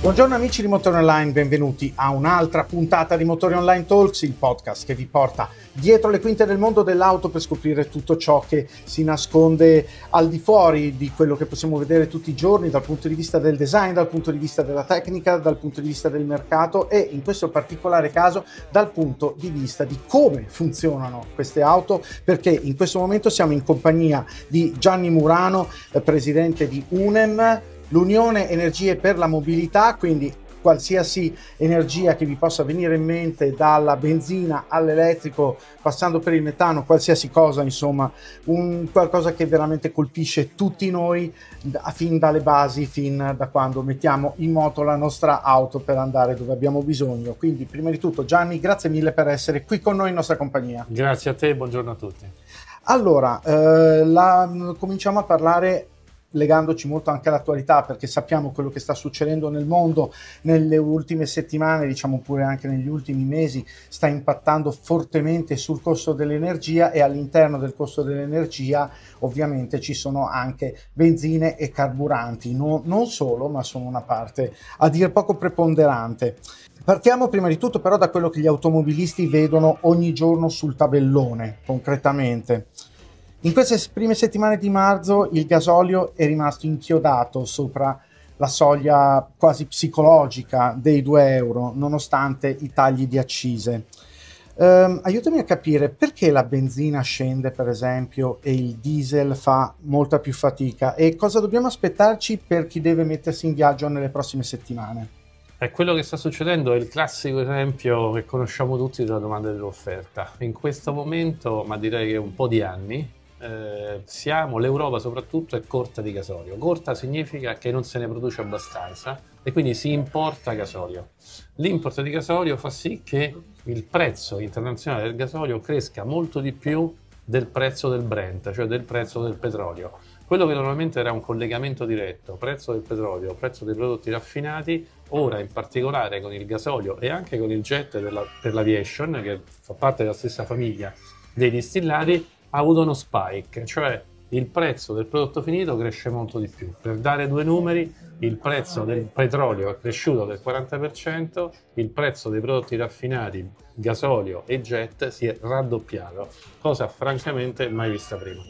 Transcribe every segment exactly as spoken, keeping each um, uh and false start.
Buongiorno amici di Motori Online, benvenuti a un'altra puntata di Motori Online Talks, il podcast che vi porta dietro le quinte del mondo dell'auto per scoprire tutto ciò che si nasconde al di fuori di quello che possiamo vedere tutti i giorni dal punto di vista del design, dal punto di vista della tecnica, dal punto di vista del mercato e in questo particolare caso dal punto di vista di come funzionano queste auto, perché in questo momento siamo in compagnia di Gianni Murano, presidente di U N E M, l'Unione Energie per la Mobilità, quindi qualsiasi energia che vi possa venire in mente, dalla benzina all'elettrico, passando per il metano, qualsiasi cosa, insomma, un qualcosa che veramente colpisce tutti noi, fin dalle basi, fin da quando mettiamo in moto la nostra auto per andare dove abbiamo bisogno. Quindi, prima di tutto, Gianni, grazie mille per essere qui con noi in nostra compagnia. Grazie a te, buongiorno a tutti. Allora, eh, la, cominciamo a parlare legandoci molto anche all'attualità, perché sappiamo quello che sta succedendo nel mondo nelle ultime settimane, diciamo pure anche negli ultimi mesi, sta impattando fortemente sul costo dell'energia e all'interno del costo dell'energia ovviamente ci sono anche benzine e carburanti, no, non solo, ma sono una parte a dir poco preponderante. Partiamo prima di tutto però da quello che gli automobilisti vedono ogni giorno sul tabellone, concretamente. In queste prime settimane di marzo il gasolio è rimasto inchiodato sopra la soglia quasi psicologica dei due euro, nonostante i tagli di accise. Um, aiutami a capire perché la benzina scende, per esempio, e il diesel fa molta più fatica, e cosa dobbiamo aspettarci per chi deve mettersi in viaggio nelle prossime settimane. E quello che sta succedendo è il classico esempio che conosciamo tutti della domanda e dell'offerta. In questo momento, ma direi che un po' di anni, Eh, siamo, l'Europa soprattutto è corta di gasolio. Corta significa che non se ne produce abbastanza e quindi si importa gasolio. L'import di gasolio fa sì che il prezzo internazionale del gasolio cresca molto di più del prezzo del Brent, cioè del prezzo del petrolio. Quello che normalmente era un collegamento diretto, prezzo del petrolio, prezzo dei prodotti raffinati, ora in particolare con il gasolio e anche con il jet della, per l'aviation, che fa parte della stessa famiglia dei distillati, ha avuto uno spike, cioè il prezzo del prodotto finito cresce molto di più. Per dare due numeri, il prezzo del petrolio è cresciuto del quaranta per cento, il prezzo dei prodotti raffinati, gasolio e jet si è raddoppiato, cosa francamente mai vista prima.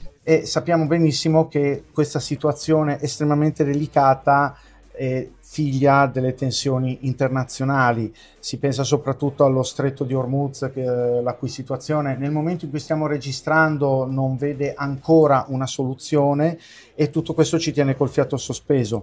E sappiamo benissimo che questa situazione estremamente delicata è figlia delle tensioni internazionali. Si pensa soprattutto allo stretto di Hormuz, che, la cui situazione nel momento in cui stiamo registrando non vede ancora una soluzione, e tutto questo ci tiene col fiato sospeso.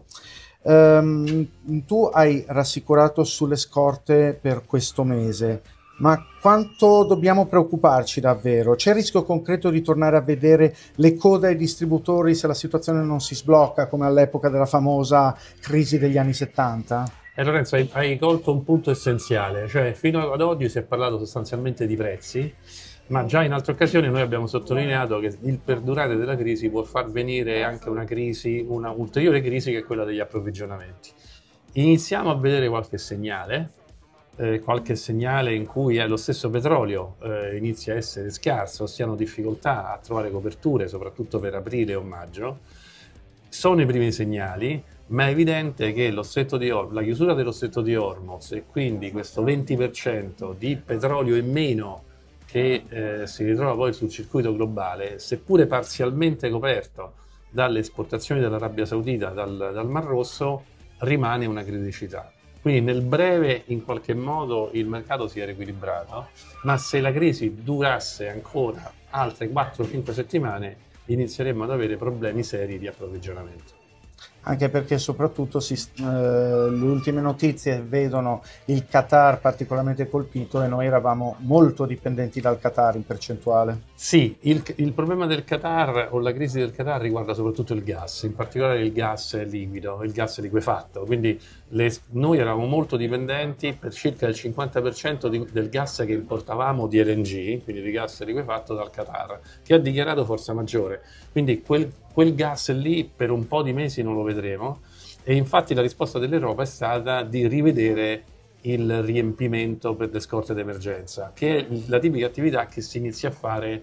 Um, tu hai rassicurato sulle scorte per questo mese, ma quanto dobbiamo preoccuparci davvero? C'è il rischio concreto di tornare a vedere le code ai distributori se la situazione non si sblocca, come all'epoca della famosa crisi degli anni settanta? E Lorenzo, hai, hai colto un punto essenziale, cioè fino ad oggi si è parlato sostanzialmente di prezzi, ma già in altre occasioni noi abbiamo sottolineato che il perdurare della crisi può far venire anche una crisi, una ulteriore crisi, che è quella degli approvvigionamenti. Iniziamo a vedere qualche segnale, Eh, qualche segnale in cui eh, lo stesso petrolio eh, inizia a essere scarso, si hanno difficoltà a trovare coperture, soprattutto per aprile o maggio. Sono i primi segnali, ma è evidente che lo stretto di Hormuz, la chiusura dello stretto di Hormuz e quindi questo venti per cento di petrolio in meno che eh, si ritrova poi sul circuito globale, seppure parzialmente coperto dalle esportazioni dall'Arabia Saudita, dal, dal Mar Rosso, rimane una criticità. Quindi nel breve in qualche modo il mercato si è riequilibrato, ma se la crisi durasse ancora altre quattro o cinque settimane inizieremmo ad avere problemi seri di approvvigionamento. Anche perché soprattutto si, eh, le ultime notizie vedono il Qatar particolarmente colpito, e noi eravamo molto dipendenti dal Qatar in percentuale. Sì, il, il problema del Qatar o la crisi del Qatar riguarda soprattutto il gas, in particolare il gas liquido, il gas liquefatto. Quindi le, noi eravamo molto dipendenti per circa il cinquanta per cento di, del gas che importavamo di L N G, quindi di gas liquefatto, dal Qatar, che ha dichiarato forza maggiore. Quindi quel, quel gas lì per un po' di mesi non lo vedremo, e infatti la risposta dell'Europa è stata di rivedere il riempimento per le scorte d'emergenza, che è la tipica attività che si inizia a fare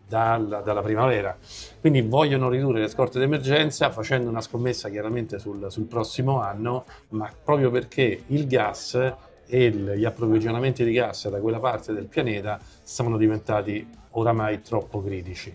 dalla, dalla primavera. Quindi vogliono ridurre le scorte d'emergenza facendo una scommessa chiaramente sul, sul prossimo anno, ma proprio perché il gas e il, gli approvvigionamenti di gas da quella parte del pianeta sono diventati oramai troppo critici.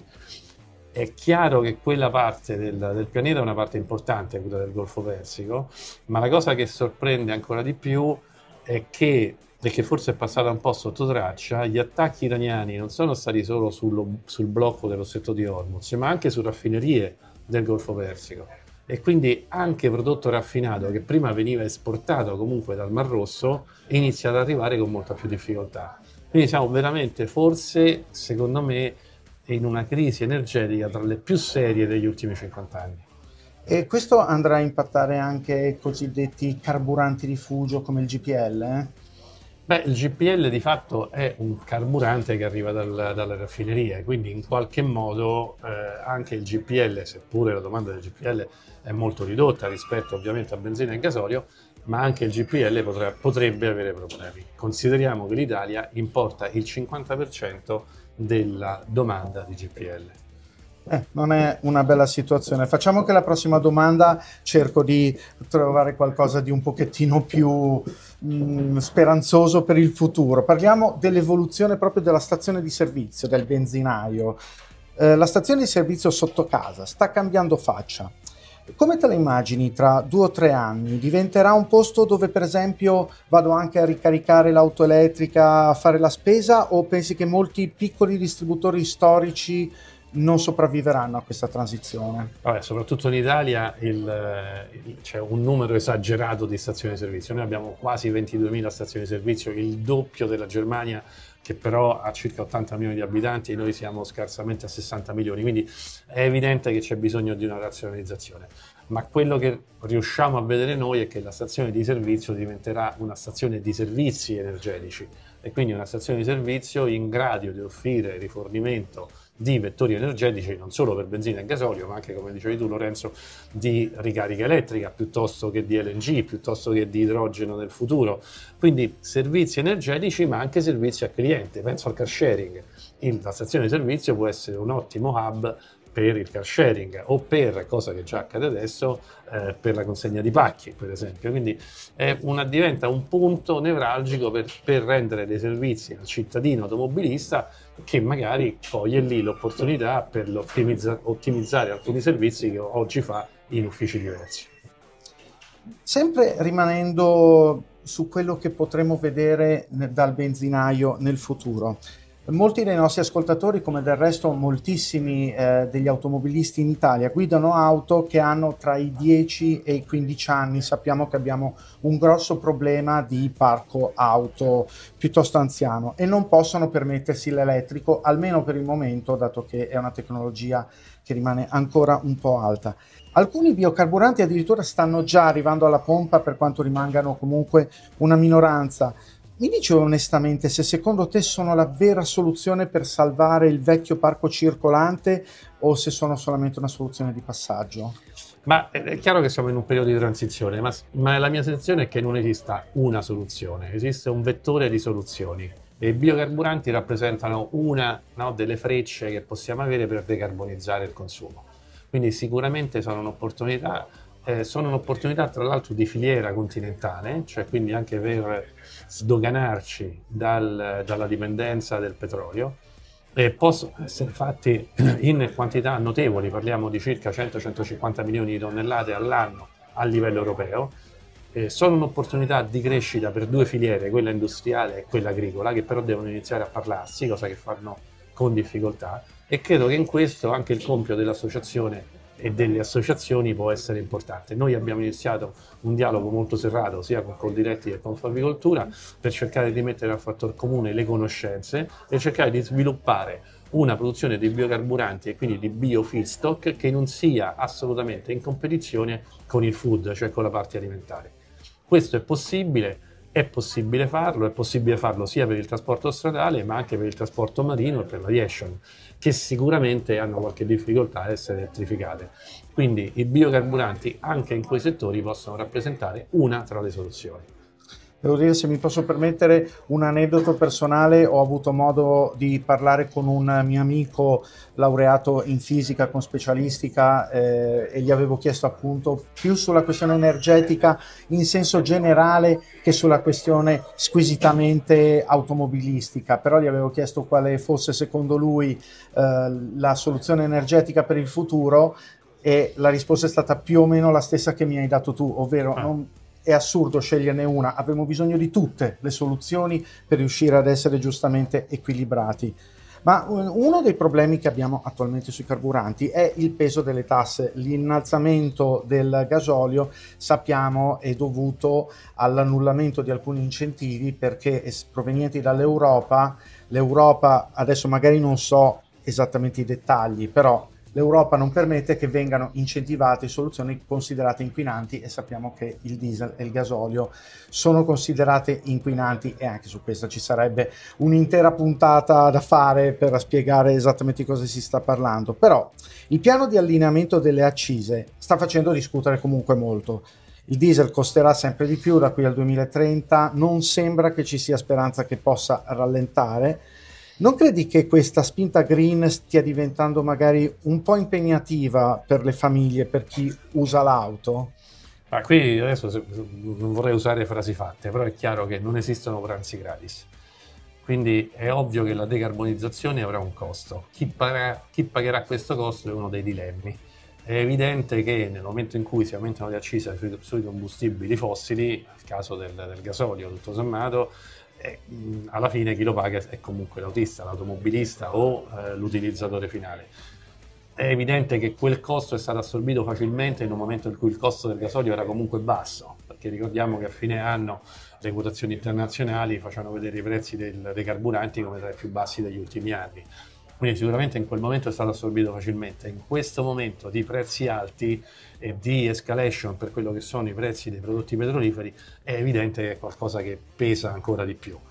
È chiaro che quella parte del, del pianeta è una parte importante, quella del Golfo Persico, ma la cosa che sorprende ancora di più è che, e che forse è passata un po' sotto traccia, gli attacchi iraniani non sono stati solo sullo, sul blocco dello Stretto di Hormuz, ma anche su raffinerie del Golfo Persico. E quindi anche prodotto raffinato che prima veniva esportato comunque dal Mar Rosso inizia ad arrivare con molta più difficoltà. Quindi siamo veramente, forse, secondo me, in una crisi energetica tra le più serie degli ultimi cinquanta anni. E questo andrà a impattare anche i cosiddetti carburanti rifugio come il G P L? Eh? Beh, il G P L di fatto è un carburante che arriva dal, dalle raffinerie, quindi in qualche modo eh, anche il G P L, seppure la domanda del G P L è molto ridotta rispetto ovviamente a benzina e gasolio, ma anche il G P L potrà, potrebbe avere problemi. Consideriamo che l'Italia importa il cinquanta per cento della domanda di G P L. Eh, non è una bella situazione. Facciamo che la prossima domanda cerco di trovare qualcosa di un pochettino più mh, speranzoso per il futuro. Parliamo dell'evoluzione proprio della stazione di servizio, del benzinaio. Eh, la stazione di servizio sotto casa sta cambiando faccia. Come te la immagini tra due o tre anni? Diventerà un posto dove per esempio vado anche a ricaricare l'auto elettrica, a fare la spesa, o pensi che molti piccoli distributori storici non sopravviveranno a questa transizione? Vabbè, soprattutto in Italia il, il, c'è un numero esagerato di stazioni di servizio. Noi abbiamo quasi ventiduemila stazioni di servizio, il doppio della Germania, che però ha circa ottanta milioni di abitanti, e noi siamo scarsamente a sessanta milioni, quindi è evidente che c'è bisogno di una razionalizzazione. Ma quello che riusciamo a vedere noi è che la stazione di servizio diventerà una stazione di servizi energetici, e quindi una stazione di servizio in grado di offrire rifornimento di vettori energetici non solo per benzina e gasolio, ma anche, come dicevi tu Lorenzo, di ricarica elettrica, piuttosto che di L N G, piuttosto che di idrogeno nel futuro. Quindi servizi energetici, ma anche servizi al cliente. Penso al car sharing. La stazione di servizio può essere un ottimo hub per il car sharing, o per, cosa che già accade adesso, eh, per la consegna di pacchi, per esempio. Quindi è una, diventa un punto nevralgico per, per rendere dei servizi al cittadino automobilista, che magari coglie lì l'opportunità per ottimizzare alcuni servizi che oggi fa in uffici diversi. Sempre rimanendo su quello che potremo vedere dal benzinaio nel futuro, molti dei nostri ascoltatori, come del resto moltissimi eh, degli automobilisti in Italia, guidano auto che hanno tra i dieci e i quindici anni. Sappiamo che abbiamo un grosso problema di parco auto piuttosto anziano e non possono permettersi l'elettrico, almeno per il momento, dato che è una tecnologia che rimane ancora un po' alta. Alcuni biocarburanti addirittura stanno già arrivando alla pompa, per quanto rimangano comunque una minoranza. Mi dici onestamente se secondo te sono la vera soluzione per salvare il vecchio parco circolante, o se sono solamente una soluzione di passaggio? Ma è chiaro che siamo in un periodo di transizione, ma, ma la mia sensazione è che non esista una soluzione, esiste un vettore di soluzioni. E i biocarburanti rappresentano una, no, delle frecce che possiamo avere per decarbonizzare il consumo. Quindi sicuramente sono un'opportunità. Eh, sono un'opportunità tra l'altro di filiera continentale, cioè quindi anche per sdoganarci dal, dalla dipendenza del petrolio, e possono essere fatti in quantità notevoli, parliamo di circa cento centocinquanta milioni di tonnellate all'anno a livello europeo. Eh, sono un'opportunità di crescita per due filiere, quella industriale e quella agricola, che però devono iniziare a parlarsi, cosa che fanno con difficoltà, e credo che in questo anche il compito dell'associazione e delle associazioni può essere importante. Noi abbiamo iniziato un dialogo molto serrato sia con Coldiretti che con Favicoltura per cercare di mettere a fattor comune le conoscenze e cercare di sviluppare una produzione di biocarburanti e quindi di biofeedstock che non sia assolutamente in competizione con il food, cioè con la parte alimentare. Questo è possibile. È possibile farlo, è possibile farlo sia per il trasporto stradale ma anche per il trasporto marino e per l'aviation, che sicuramente hanno qualche difficoltà a essere elettrificate. Quindi i biocarburanti anche in quei settori possono rappresentare una tra le soluzioni. Devo dire, se mi posso permettere un aneddoto personale, ho avuto modo di parlare con un mio amico laureato in fisica con specialistica eh, e gli avevo chiesto appunto più sulla questione energetica in senso generale che sulla questione squisitamente automobilistica, però gli avevo chiesto quale fosse secondo lui eh, la soluzione energetica per il futuro e la risposta è stata più o meno la stessa che mi hai dato tu, ovvero Ah. non... È assurdo sceglierne una, avremo bisogno di tutte le soluzioni per riuscire ad essere giustamente equilibrati. Ma uno dei problemi che abbiamo attualmente sui carburanti è il peso delle tasse. L'innalzamento del gasolio, sappiamo, è dovuto all'annullamento di alcuni incentivi perché provenienti dall'Europa. L'Europa, adesso magari non so esattamente i dettagli, però l'Europa non permette che vengano incentivate soluzioni considerate inquinanti e sappiamo che il diesel e il gasolio sono considerate inquinanti e anche su questo ci sarebbe un'intera puntata da fare per spiegare esattamente di cosa si sta parlando. Però il piano di allineamento delle accise sta facendo discutere comunque molto. Il diesel costerà sempre di più da qui al duemilatrenta, non sembra che ci sia speranza che possa rallentare. Non credi che questa spinta green stia diventando magari un po' impegnativa per le famiglie, per chi usa l'auto? Ma qui adesso non vorrei usare frasi fatte, però è chiaro che non esistono pranzi gratis. Quindi è ovvio che la decarbonizzazione avrà un costo. Chi pagherà, chi pagherà questo costo è uno dei dilemmi. È evidente che nel momento in cui si aumentano le accise sui, sui combustibili fossili, il caso del, del gasolio tutto sommato, E, mh, alla fine chi lo paga è comunque l'autista, l'automobilista o eh, l'utilizzatore finale. È evidente che quel costo è stato assorbito facilmente in un momento in cui il costo del gasolio era comunque basso, perché ricordiamo che a fine anno le quotazioni internazionali facevano vedere i prezzi del, dei carburanti come tra i più bassi degli ultimi anni. Quindi sicuramente in quel momento è stato assorbito facilmente. In questo momento di prezzi alti e di escalation per quello che sono i prezzi dei prodotti petroliferi è evidente che è qualcosa che pesa ancora di più.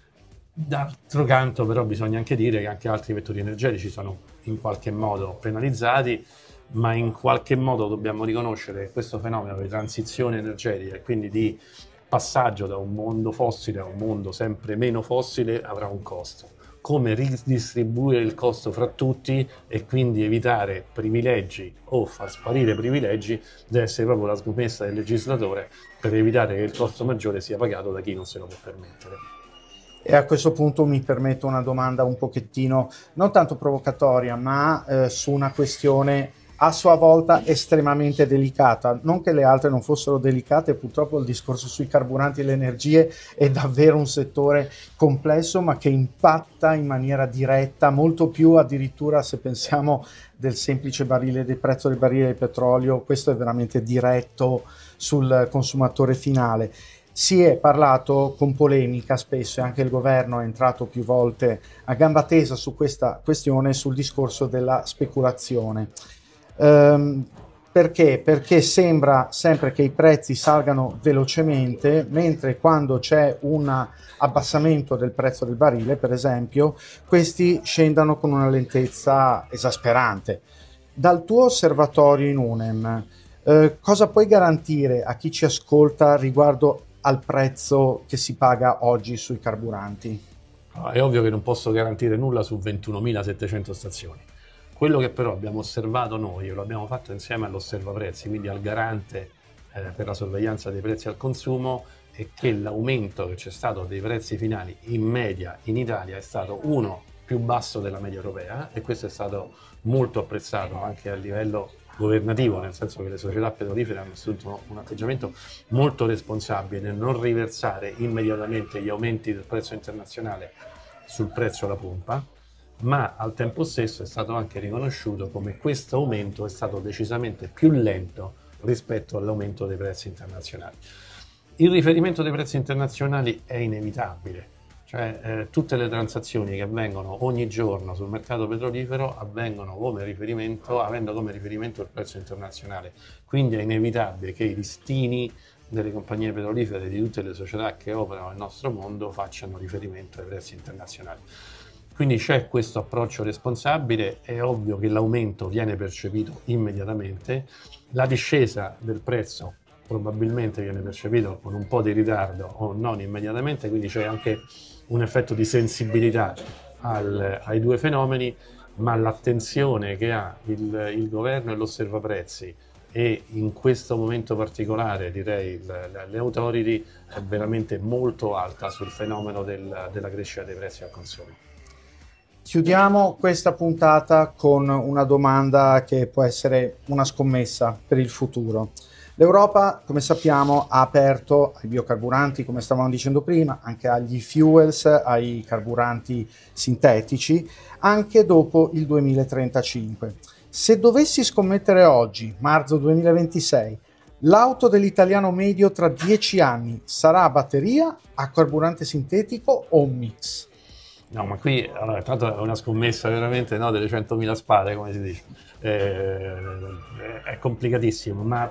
D'altro canto però bisogna anche dire che anche altri vettori energetici sono in qualche modo penalizzati, ma in qualche modo dobbiamo riconoscere che questo fenomeno di transizione energetica e quindi di passaggio da un mondo fossile a un mondo sempre meno fossile avrà un costo. Come ridistribuire il costo fra tutti e quindi evitare privilegi o far sparire privilegi deve essere proprio la scommessa del legislatore per evitare che il costo maggiore sia pagato da chi non se lo può permettere. E a questo punto mi permetto una domanda un pochettino non tanto provocatoria, ma eh, su una questione a sua volta estremamente delicata. Non che le altre non fossero delicate, purtroppo il discorso sui carburanti e le energie è davvero un settore complesso, ma che impatta in maniera diretta, molto più addirittura se pensiamo del semplice barile, del prezzo del barile di petrolio. Questo è veramente diretto sul consumatore finale. Si è parlato con polemica spesso e anche il governo è entrato più volte a gamba tesa su questa questione, sul discorso della speculazione. Um, perché? Perché sembra sempre che i prezzi salgano velocemente, mentre quando c'è un abbassamento del prezzo del barile, per esempio, questi scendano con una lentezza esasperante. Dal tuo osservatorio in UNEM, eh, cosa puoi garantire a chi ci ascolta riguardo al prezzo che si paga oggi sui carburanti? È ovvio che non posso garantire nulla su ventunomilasettecento stazioni. Quello che però abbiamo osservato noi, e lo abbiamo fatto insieme all'Osservaprezzi, quindi al garante eh, per la sorveglianza dei prezzi al consumo, è che l'aumento che c'è stato dei prezzi finali in media in Italia è stato uno più basso della media europea e questo è stato molto apprezzato anche a livello governativo, nel senso che le società petrolifere hanno assunto un atteggiamento molto responsabile nel non riversare immediatamente gli aumenti del prezzo internazionale sul prezzo alla pompa, ma al tempo stesso è stato anche riconosciuto come questo aumento è stato decisamente più lento rispetto all'aumento dei prezzi internazionali. Il riferimento dei prezzi internazionali è inevitabile, cioè eh, tutte le transazioni che avvengono ogni giorno sul mercato petrolifero avvengono come riferimento, avendo come riferimento il prezzo internazionale, quindi è inevitabile che i listini delle compagnie petrolifere di tutte le società che operano nel nostro mondo facciano riferimento ai prezzi internazionali. Quindi c'è questo approccio responsabile, è ovvio che l'aumento viene percepito immediatamente, la discesa del prezzo probabilmente viene percepito con un po' di ritardo o non immediatamente, quindi c'è anche un effetto di sensibilità al, ai due fenomeni, ma l'attenzione che ha il, il governo e l'osservaprezzi e in questo momento particolare direi le, le authority è veramente molto alta sul fenomeno del, della crescita dei prezzi al consumo. Chiudiamo questa puntata con una domanda che può essere una scommessa per il futuro. L'Europa, come sappiamo, ha aperto ai biocarburanti, come stavamo dicendo prima, anche agli fuels, ai carburanti sintetici, anche dopo il duemilatrentacinque. Se dovessi scommettere oggi, marzo duemilaventisei, l'auto dell'italiano medio tra dieci anni sarà a batteria, a carburante sintetico o un mix? No, ma qui allora, tanto è una scommessa veramente, no, delle centomila spade, come si dice. Eh, è complicatissimo, ma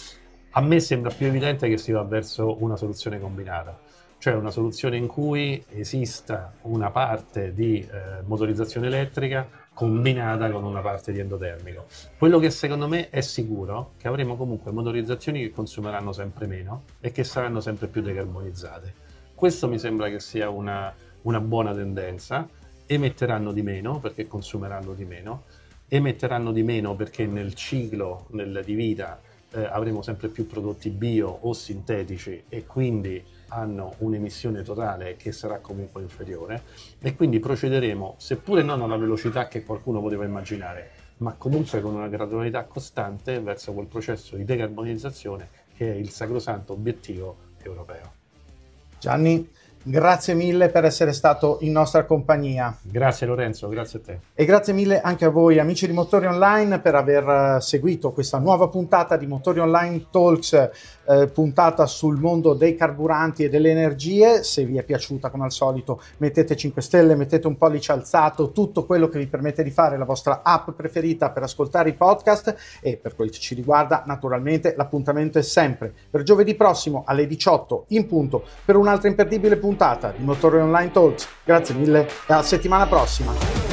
a me sembra più evidente che si va verso una soluzione combinata, cioè una soluzione in cui esista una parte di eh, motorizzazione elettrica combinata con una parte di endotermico. Quello che secondo me è sicuro è che avremo comunque motorizzazioni che consumeranno sempre meno e che saranno sempre più decarbonizzate. Questo mi sembra che sia una, una buona tendenza. Emetteranno di meno perché consumeranno di meno, emetteranno di meno perché nel ciclo nel, di vita eh, avremo sempre più prodotti bio o sintetici e quindi hanno un'emissione totale che sarà comunque inferiore e quindi procederemo, seppure non alla velocità che qualcuno poteva immaginare, ma comunque con una gradualità costante verso quel processo di decarbonizzazione che è il sacrosanto obiettivo europeo. Gianni, grazie mille per essere stato in nostra compagnia. Grazie Lorenzo, grazie a te. E grazie mille anche a voi amici di Motori Online per aver seguito questa nuova puntata di Motori Online Talks, eh, puntata sul mondo dei carburanti e delle energie. Se vi è piaciuta, come al solito, mettete cinque stelle, mettete un pollice alzato, tutto quello che vi permette di fare la vostra app preferita per ascoltare i podcast, e per quel che ci riguarda naturalmente l'appuntamento è sempre per giovedì prossimo alle diciotto in punto per un'altra imperdibile puntata di Motori Online Talks. Grazie mille e alla settimana prossima.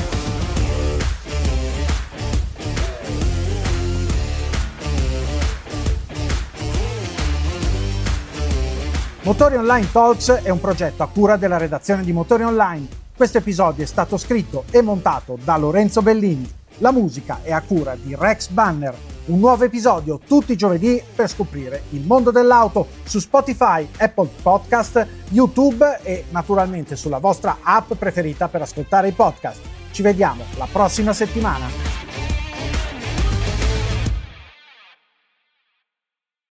Motori Online Talks è un progetto a cura della redazione di Motori Online. Questo episodio è stato scritto e montato da Lorenzo Bellini. La musica è a cura di Rex Banner. Un nuovo episodio tutti i giovedì per scoprire il mondo dell'auto su Spotify, Apple Podcast, YouTube e naturalmente sulla vostra app preferita per ascoltare i podcast. Ci vediamo la prossima settimana.